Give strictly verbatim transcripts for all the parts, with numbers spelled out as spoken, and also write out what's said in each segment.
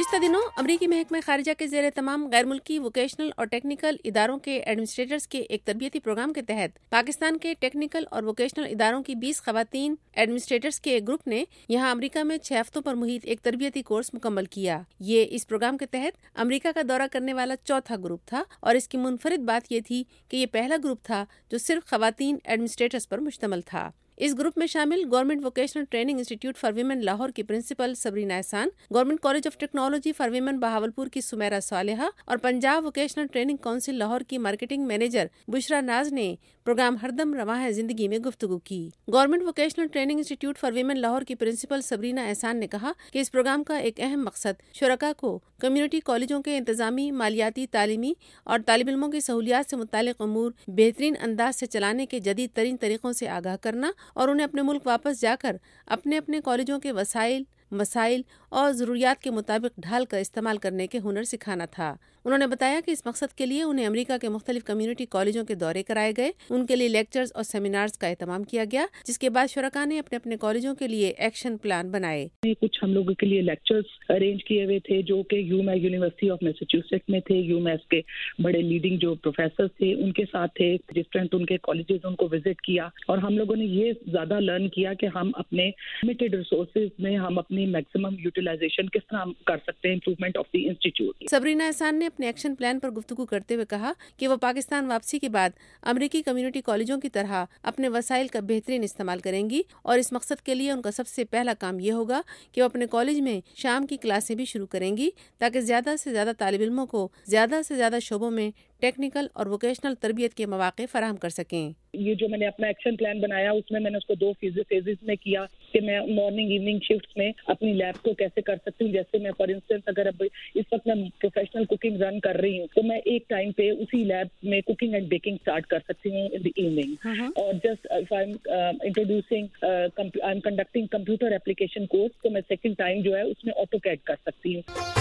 گزشتہ دنوں امریکی محکمہ خارجہ کے زیر تمام غیر ملکی ووکیشنل اور ٹیکنیکل اداروں کے ایڈمنسٹریٹرز کے ایک تربیتی پروگرام کے تحت پاکستان کے ٹیکنیکل اور ووکیشنل اداروں کی بیس خواتین ایڈمنسٹریٹرز کے ایک گروپ نے یہاں امریکہ میں چھ ہفتوں پر محیط ایک تربیتی کورس مکمل کیا۔ یہ اس پروگرام کے تحت امریکہ کا دورہ کرنے والا چوتھا گروپ تھا اور اس کی منفرد بات یہ تھی کہ یہ پہلا گروپ تھا جو صرف خواتین ایڈمنسٹریٹرز پر مشتمل تھا۔ اس گروپ میں شامل government vocational training institute for women Lahore کی principal Sabrina Ehsan, government college of technology for women Bahawalpur کی سمیرہ صالحہ اور Punjab vocational training council Lahore کی مارکیٹنگ مینیجر بشرا ناز نے پروگرام ہردم رواں ہے زندگی میں گفتگو کی۔ Government vocational training institute for women Lahore کی پرنسپل سبرینا احسان نے کہا کہ اس پروگرام کا ایک اہم مقصد شرکاء کو کمیونٹی کالجوں کے انتظامی، مالیاتی، تعلیمی اور طالب علموں کی سہولیات سے متعلق امور بہترین انداز سے چلانے کے جدید ترین طریقوں سے آگاہ کرنا اور انہیں اپنے ملک واپس جا کر اپنے اپنے کالجوں کے وسائل، مسائل اور ضروریات کے مطابق ڈھال کر استعمال کرنے کے ہنر سکھانا تھا۔ انہوں نے بتایا کہ اس مقصد کے لیے انہیں امریکہ کے مختلف کمیونٹی کالجوں کے دورے کرائے گئے، ان کے لیے لیکچرز اور سیمینارز کا اہتمام کیا گیا، جس کے بعد شرکاء نے اپنے اپنے کالجوں کے لیے ایکشن پلان بنائے۔ کچھ ہم لوگوں کے لیے لیکچرز ارینج کیے ہوئے تھے جو کہ UMass university of Massachusetts میں تھے۔ یو میس کے بڑے لیڈنگ جو پروفیسر تھے ان کے ساتھ تھے، ڈفرینٹ ان کے کالجز ان کو وزٹ کیا اور ہم لوگوں نے یہ زیادہ لرن کیا کہ ہم اپنے لمیٹڈ ریسورسز میں ہم اپنی میکسیمم یوٹیلائزیشن کس طرح کر سکتے ہیں، improvement of the institute. Sabrina Ehsan نے اپنے ایکشن پلان پر گفتگو کرتے ہوئے کہا کہ وہ پاکستان واپسی کے بعد امریکی کمیونٹی کالجوں کی طرح اپنے وسائل کا بہترین استعمال کریں گی اور اس مقصد کے لیے ان کا سب سے پہلا کام یہ ہوگا کہ وہ اپنے کالج میں شام کی کلاسیں بھی شروع کریں گی تاکہ زیادہ سے زیادہ طالب علموں کو زیادہ سے زیادہ شعبوں میں ٹیکنیکل اور ووکیشنل تربیت کے مواقع فراہم کر سکیں۔ یہ جو میں نے اپنا ایکشن پلان بنایا اس میں میں نے اس کو دو فیزز میں کیا کہ میں مارننگ ایوننگ شفٹس میں اپنی لیب کو کیسے کر سکتی ہوں۔ جیسے میں فار انسٹنس اگر اب اس وقت میں پروفیشنل کوکنگ رن کر رہی ہوں تو میں ایک ٹائم پہ اسی لیب میں کوکنگ اینڈ بیکنگ اسٹارٹ کر سکتی ہوں ان دی ایوننگ، اور just if I am introducing I am conducting computer application course تو میں سیکنڈ ٹائم جو ہے اس میں آٹو کیڈ کر سکتی ہوں۔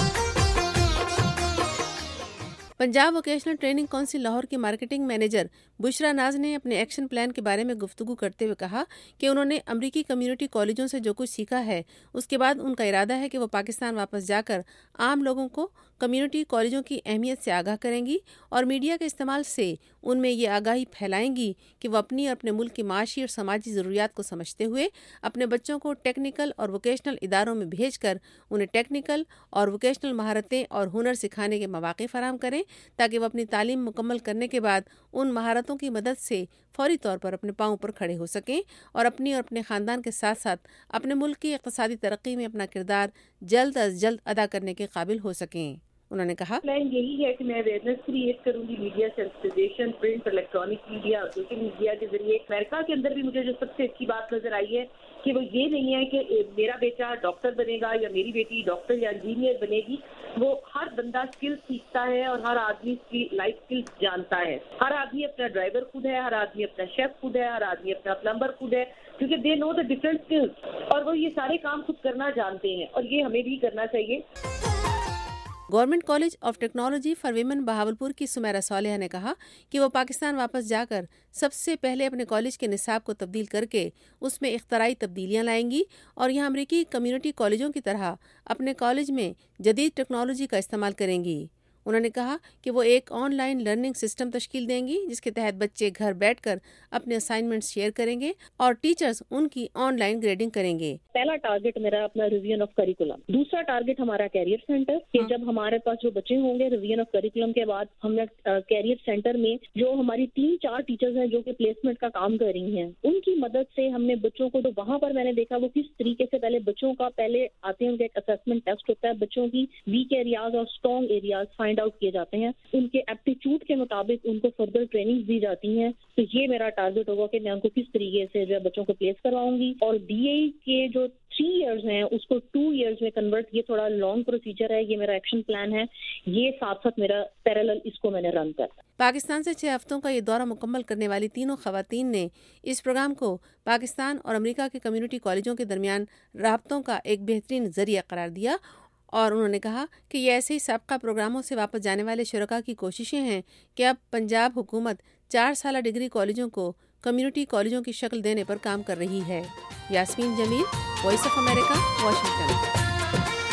Punjab vocational training council Lahore کی مارکیٹنگ مینیجر بشرا ناز نے اپنے ایکشن پلان کے بارے میں گفتگو کرتے ہوئے کہا کہ انہوں نے امریکی کمیونٹی کالجوں سے جو کچھ سیکھا ہے اس کے بعد ان کا ارادہ ہے کہ وہ پاکستان واپس جا کر عام لوگوں کو کمیونٹی کالجوں کی اہمیت سے آگاہ کریں گی اور میڈیا کے استعمال سے ان میں یہ آگاہی پھیلائیں گی کہ وہ اپنی اور اپنے ملک کی معاشی اور سماجی ضروریات کو سمجھتے ہوئے اپنے بچوں کو ٹیکنیکل اور ووکیشنل اداروں میں بھیج کر انہیں ٹیکنیکل اور ووکیشنل مہارتیں اور ہنر سکھانے کے مواقع فراہم کریں تاکہ وہ اپنی تعلیم مکمل کرنے کے بعد ان مہارتوں کی مدد سے فوری طور پر اپنے پاؤں پر کھڑے ہو سکیں اور اپنی اور اپنے خاندان کے ساتھ ساتھ اپنے ملک کی اقتصادی ترقی میں اپنا کردار جلد از جلد ادا کرنے کے قابل ہو سکیں۔ انہوں نے کہا پلان یہی ہے کہ میں اویئرنیس کریٹ کروں گی، media sensitization, print, electronic media, social media کے ذریعے۔ امریکہ کے اندر بھی مجھے جو سب سے اچھی بات نظر آئی ہے کہ وہ یہ نہیں ہے کہ میرا بیٹا ڈاکٹر بنے گا یا میری بیٹی ڈاکٹر یا انجینئر بنے گی، وہ ہر بندہ اسکل سیکھتا ہے اور ہر آدمی لائف اسکل جانتا ہے۔ ہر آدمی اپنا ڈرائیور خود ہے، ہر آدمی اپنا شیف خود ہے، ہر آدمی اپنا پلمبر خود ہے، کیونکہ دے نو دا ڈفرنٹ اسکلس اور وہ یہ سارے کام خود کرنا جانتے ہیں اور یہ ہمیں بھی کرنا چاہیے۔ Government college of technology for women Bahawalpur کی سمیرہ صالحہ نے کہا کہ وہ پاکستان واپس جا کر سب سے پہلے اپنے کالج کے نصاب کو تبدیل کر کے اس میں اختراعی تبدیلیاں لائیں گی اور یہاں امریکی کمیونٹی کالجوں کی طرح اپنے کالج میں جدید ٹیکنالوجی کا استعمال کریں گی۔ انہوں نے کہا کہ وہ ایک آن لائن لرننگ سسٹم تشکیل دیں گی جس کے تحت بچے گھر بیٹھ کر اپنے اسائنمنٹس شیئر کریں گے اور ٹیچرز ان کی آن لائن گریڈنگ کریں گے۔ پہلا ٹارگٹ میرا اپنا ریویژن آف کریکولم، دوسرا ٹارگٹ ہمارا کیریئر سینٹر کہ جب ہمارے پاس جو بچے ہوں گے ریویژن آف کریکولم کے بعد ہم نے کیریئر سینٹر میں جو ہماری تین چار ٹیچرز ہیں جو کہ پلیسمنٹ کا کام کر رہی ہیں ان کی مدد سے ہم نے بچوں کو، تو وہاں پر میں نے دیکھا وہ کس طریقے سے پہلے بچوں کا پہلے آتے ہیں، ان کا ایک اسیسمنٹ ٹیسٹ ہوتا ہے، بچوں کی ویک ایریاز اور اسٹرانگ ایریاز فائنڈ آؤٹ کیے جاتے ہیں، ان کے ایپٹیچیوڈ کے مطابق ان کو فردر ٹریننگ دی جاتی ہیں۔ تو یہ میرا ٹارگٹ ہوگا کہ میں ان کو کس طریقے سے جو ہے بچوں کو پلیس کرواؤں گی، اور بی اے کے جو تھری ایئرز ہیں اس کو ٹو ایئرز میں کنورٹ، یہ تھوڑا لانگ پروسیجر ہے، یہ میرا ایکشن پلان ہے، یہ ساتھ ساتھ میرا پیرالل اس کو میں نے رن کرا۔ پاکستان سے چھ ہفتوں کا یہ دورہ مکمل کرنے والی تینوں خواتین نے اس پروگرام کو پاکستان اور امریکہ کے کمیونٹی کالجوں کے درمیان رابطوں کا ایک بہترین ذریعہ قرار دیا اور انہوں نے کہا کہ یہ ایسے ہی سابقہ پروگراموں سے واپس جانے والے شرکاء کی کوششیں ہیں کہ اب پنجاب حکومت چار سالہ ڈگری کالجوں کو کمیونٹی کالجوں کی شکل دینے پر کام کر رہی ہے۔ Yasmeen Jamil, voice of America, Washington.